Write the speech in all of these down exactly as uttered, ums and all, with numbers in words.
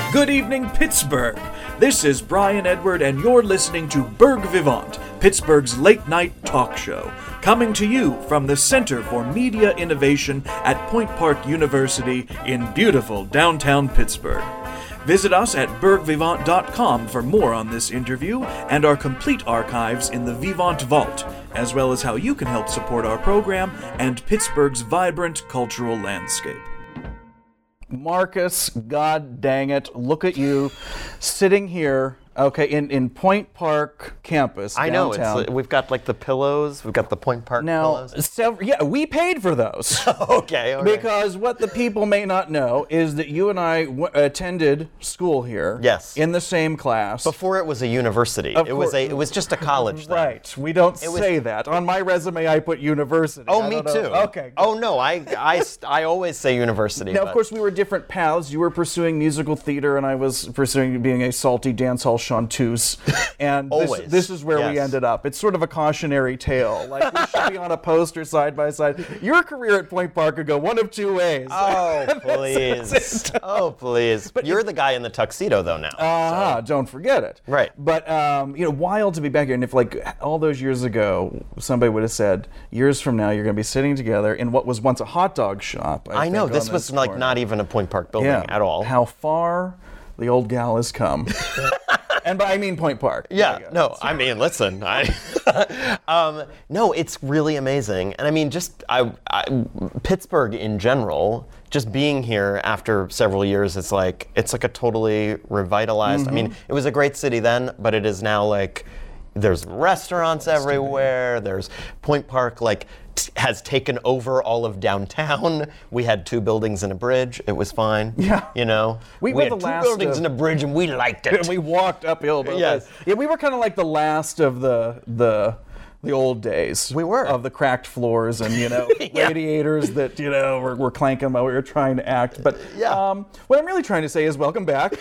Good evening, Pittsburgh. This is Brian Edward, and you're listening to Berg Vivant, Pittsburgh's late-night talk show, coming to you from the Center for Media Innovation at Point Park University in beautiful downtown Pittsburgh. Visit us at berg vivant dot com for more on this interview and our complete archives in the Vivant Vault, as well as how you can help support our program and Pittsburgh's vibrant cultural landscape. Marcus, God dang it, look at you, sitting here, okay, in, in Point Park campus, I know, downtown. it's, we've got like the pillows, we've got the Point Park Now, pillows. several, yeah, we paid for those. okay, okay. Because what the people may not know is that you and I w- attended school here. Yes. In the same class. Before it was a university, Of it was course. a it was just a college then. Right. We don't It was- say that. On my resume, I put university. Oh, I me don't know. too. Okay. Oh no, I, I, I always say university. Now, but- of course, we were different paths. You were pursuing musical theater, and I was pursuing being a salty dance hall chanteuse. And this, Always. this is where we Yes. ended up. It's sort of a cautionary tale. Like, we should be on a poster side by side. Your career at Point Park could go one of two ways. Oh, please. Oh, please. But you're the guy in the tuxedo, though, now. Uh-huh, don't forget it. Right. But, um, you know, wild to be back here. And if, like, all those years ago, somebody would have said, years from now, you're going to be sitting together in what was once a hot dog shop. I, I know, think, this on was, like, corner. not even a Point Park building Yeah. at all. How far the old gal has come. And by I mean Point Park. There Yeah, you go. no, I mean, listen, I, um, no, it's really amazing. And I mean, just I, I, Pittsburgh in general, just being here after several years, it's like, it's like a totally revitalized, Mm-hmm. I mean, it was a great city then, but it is now like, there's restaurants everywhere, there's Point Park, like, t- has taken over all of downtown. We had two buildings and a bridge. It was fine. Yeah. You know? We were had the two last buildings of- and a bridge and we liked it. And we walked uphill. Both Yes. ways. Yeah, we were kind of like the last of the the the old days. We were. Of the cracked floors and, you know, Yeah. radiators that, you know, were, were clanking while we were trying to act. But Yeah. um, what I'm really trying to say is welcome back.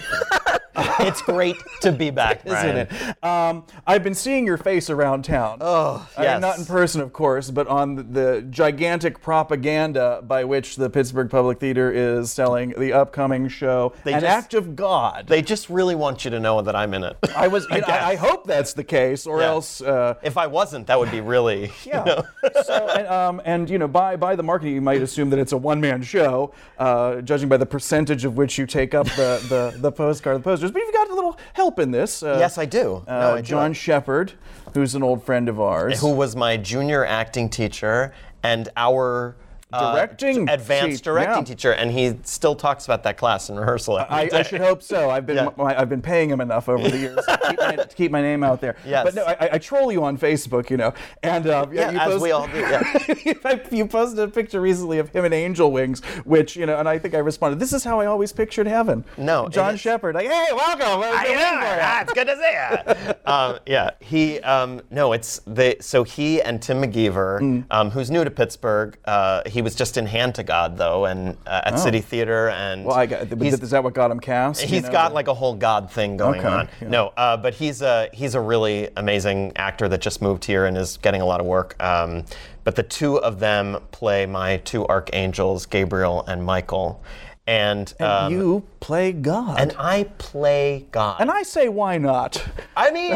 It's great to be back, Isn't Brian. it? Um, I've been seeing your face around town. Oh, I mean, yes. not in person, of course, but on the, the gigantic propaganda by which the Pittsburgh Public Theater is selling the upcoming show, They An just- Act of God. They just really want you to know that I'm in it. I was. You know, guess. I, I hope that's the case, or Yeah. else. Uh, If I wasn't, that would be really. yeah. You know? so, and, um, and you know, by by the marketing, you might assume that it's a one-man show, uh, judging by the percentage of which you take up the the, the postcard, the posters. But you've got a little help in this. Uh, Yes, I do. Uh, No, I do. John Shepard, who's an old friend of ours. Who was my junior acting teacher and our uh, Directing advanced teacher, directing yeah. teacher, and he still talks about that class in rehearsal. every I, I day. should hope so. I've been Yeah. my, I've been paying him enough over the years to keep my, to keep my name out there. Yes. But no, I, I troll you on Facebook, you know, and uh, Yeah, you as post- we all do. Yeah. you posted a picture recently of him in angel wings, which, you know, and I think I responded, this is how I always pictured heaven. No, John it is- Shepard, like, hey, welcome. I know. Ah, it's good to see you. um, yeah, he. Um, no, it's they. So he and Tim McGeever, Mm. um, who's new to Pittsburgh. Uh, he was just in Hand to God though, and uh, at City Theater, and Well, I got, but he's- is that what got him cast? you He's know? got like a whole God thing going Okay, on. yeah. No, uh, but he's a he's a really amazing actor that just moved here and is getting a lot of work. Um, but the two of them play my two archangels, Gabriel and Michael, and And um, you play God. and I play God. And I say, why not? I mean,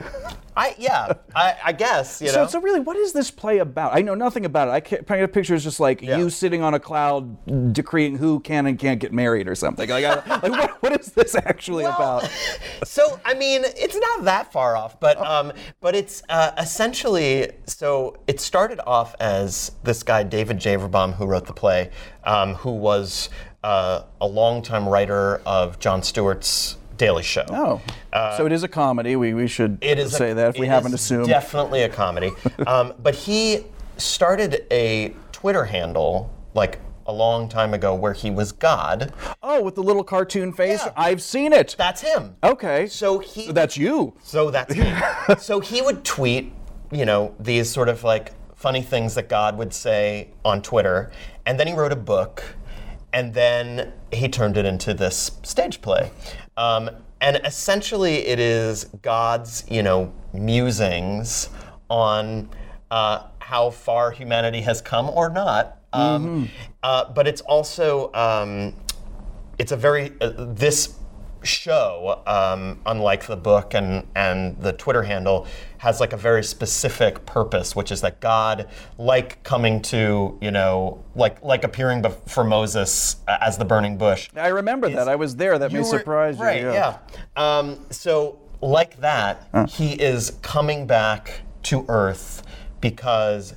I yeah, I, I guess you So, know. so really, what is this play about? I know nothing about it. I can't paint a picture is just like Yeah. you sitting on a cloud decreeing who can and can't get married or something. Like, I, like what, what is this actually Well, about? So I mean, it's not that far off, but um, but it's uh, essentially so. It started off as this guy David Javerbaum, who wrote the play, um, who was uh, a longtime writer of Jon Stewart's Daily Show. Oh, so it is a comedy. We we should It is say a, that if we it haven't is assumed. Definitely a comedy. um, but he started a Twitter handle like a long time ago where he was God. Oh, with the little cartoon face. Yeah. I've seen it. That's him. Okay. So he. That's you. So that's me. So he would tweet, you know, these sort of like funny things that God would say on Twitter, and then he wrote a book, and then he turned it into this stage play. Um, and essentially it is God's, you know, musings on uh, how far humanity has come or not. Um, uh, but it's also, um, it's a very, uh, this show, um, unlike the book and, and the Twitter handle, has like a very specific purpose, which is that God, like coming to, you know, like like appearing before Moses as the burning bush. I remember that. I was there. That may were- surprise you. Right, yeah. yeah. Um, so, like that, he is coming back to Earth because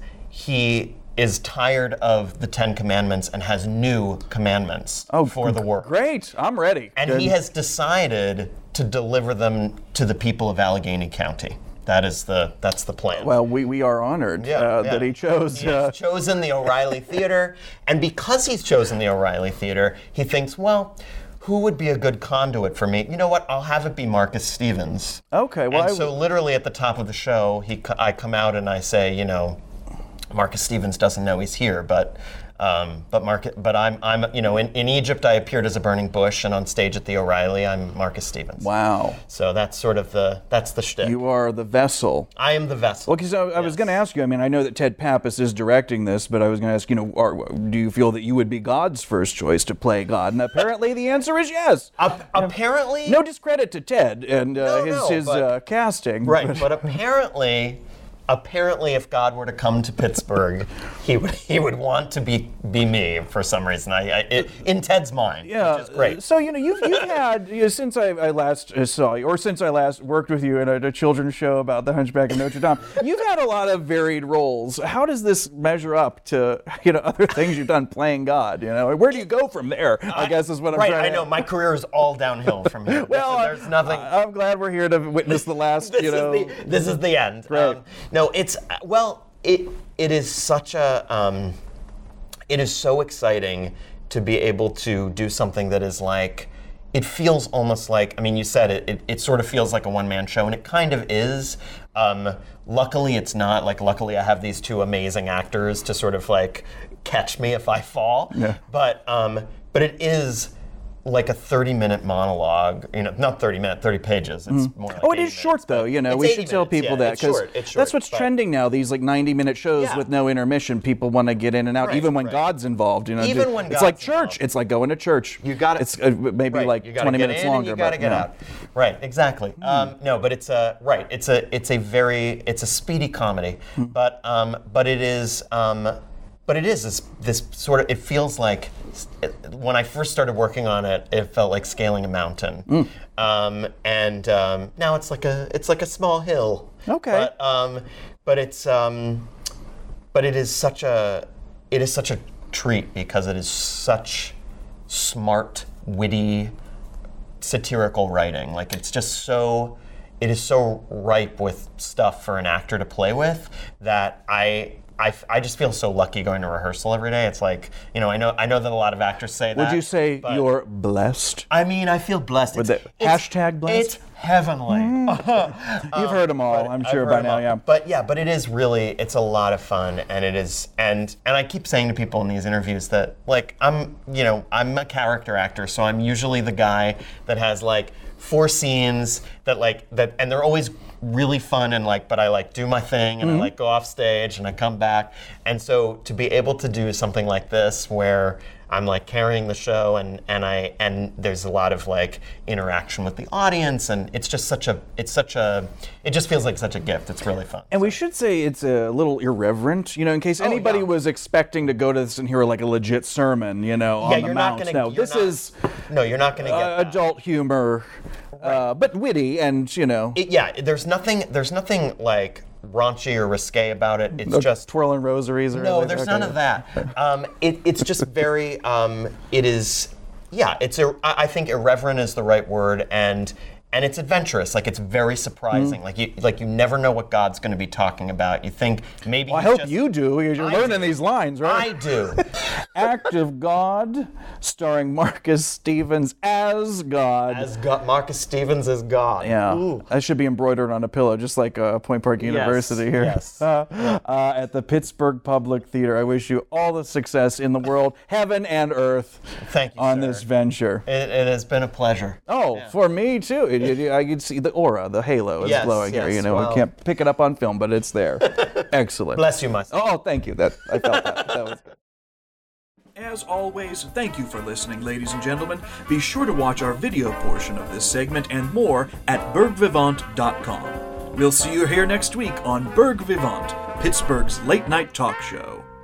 he is tired of the Ten Commandments and has new commandments for the world. Great. I'm ready. And Good. he has decided to deliver them to the people of Allegheny County. That is the that's the plan. Well, we, we are honored Yeah, uh, yeah. that he chose. He uh, has chosen the O'Reilly Theater, and because he's chosen the O'Reilly Theater, he thinks, well, who would be a good conduit for me? You know what? I'll have it be Marcus Stevens. Okay, well, and I- so literally at the top of the show, he co- I come out and I say, you know, Marcus Stevens doesn't know he's here, but um, but Marcus, but I'm I'm you know in, in Egypt I appeared as a burning bush, and on stage at the O'Reilly I'm Marcus Stevens. wow. So that's sort of the that's the shtick. You are the vessel. I am the vessel. Well, because I, I was Yes. going to ask you, I mean, I know that Ted Pappas is directing this, but I was going to ask, you know, are, do you feel that you would be God's first choice to play God? And apparently the answer is yes. Ap- apparently, No discredit to Ted and uh, No, his, no, his but- uh, casting. right? But apparently, apparently, if God were to come to Pittsburgh, he would he would want to be be me for some reason. I, I it, in Ted's mind, Yeah, which is great. So you know you've, you've had you know, since I, I last uh, saw you, or since I last worked with you in a, a children's show about the Hunchback of Notre Dame, you've had a lot of varied roles. How does this measure up to you know other things you've done playing God? You know, where do you go from there? I, guess is what I'm right, trying I to. know my career is all downhill from here. Well, there's, there's nothing. I, I'm glad we're here to witness the last. this you know, is the this is the end. Right. Um, no, it's well, it it is such a um, it is so exciting to be able to do something that is like. It feels almost like, I mean, you said it, it, it sort of feels like a one-man show, and it kind of is. Um, luckily, it's not. Like, luckily, I have these two amazing actors to sort of, like, catch me if I fall. Yeah. But, um, but it is like a thirty-minute monologue. You know, not thirty minutes, thirty pages. It's more like Oh, it eighty is short minutes, though. but You know, it's we eighty should tell minutes, people yeah, that it's short, it's that's short, what's but- trending now. These like ninety-minute shows Yeah. with no intermission. People want to get in and out, Right, even when right. God's involved. You know, Even just- when it's God's like church. involved. It's like going to church. You gotta- It's uh, maybe Right, like you gotta twenty get minutes in longer. And you gotta but, get you know. out. Right, exactly. Um, no, but it's a right. It's a it's a very it's a speedy comedy, but um, but it is um, but it is this this sort of. It feels like when I first started working on it, it felt like scaling a mountain, um, and um, now it's like a it's like a small hill. Okay. But um, but it's um, but it is such a it is such a treat because it is such smart, witty, satirical writing. Like it's just so it is so ripe with stuff for an actor to play with that I I, I just feel so lucky going to rehearsal every day. It's like, you know, I know I know that a lot of actors say that. Would you say but- you're blessed? I mean, I feel blessed. With It's- the it's- hashtag blessed? It's heavenly. You've heard them all, But I'm I've sure heard by them now. all. Yeah. But yeah, but it is really it's a lot of fun, and it is and and I keep saying to people in these interviews that like I'm you know I'm a character actor, so I'm usually the guy that has like four scenes that like that, and they're always really fun and like but I like do my thing and I like go off stage and I come back, and so to be able to do something like this where I'm like carrying the show and and I and there's a lot of like interaction with the audience, and it's just such a it's such a it just feels like such a gift. It's really fun. And we should say it's a little irreverent, you know, in case anybody yeah. was expecting to go to this and hear like a legit sermon, you know, on yeah, the you're mount. not gonna. no, you're this not- is no, you're not gonna get uh, that. adult humor, uh, but witty and you know, It, yeah, there's nothing. There's nothing like raunchy or risque about it. It's no just twirling rosaries or no. anything. There's Okay. none of that. Um, it, it's just very. Um, it is. Yeah, it's. A, I I think irreverent is the right word, and and it's adventurous. Like it's very surprising. Like you like you never know what God's going to be talking about. You think maybe. Well, I he's hope just- you do. Because you're I learning do. these lines, right? I do. Act of God, starring Marcus Stevens as God. As God, Marcus Stevens is God. Yeah, Ooh. that should be embroidered on a pillow, just like uh, Point Park University here. yes. Uh, uh, at the Pittsburgh Public Theater. I wish you all the success in the world, heaven and earth, Thank you, on sir. this venture. It, it has been a pleasure. Oh, for me too. It, it, I could see the aura, the halo is Yes, glowing here. yes, You know, well- we can't pick it up on film, but it's there. Excellent. Bless you, my son. Oh, thank you. That I felt that. That was good. As always, thank you for listening, ladies and gentlemen. Be sure to watch our video portion of this segment and more at berg vivant dot com. We'll see you here next week on Berg Vivant, Pittsburgh's late night talk show.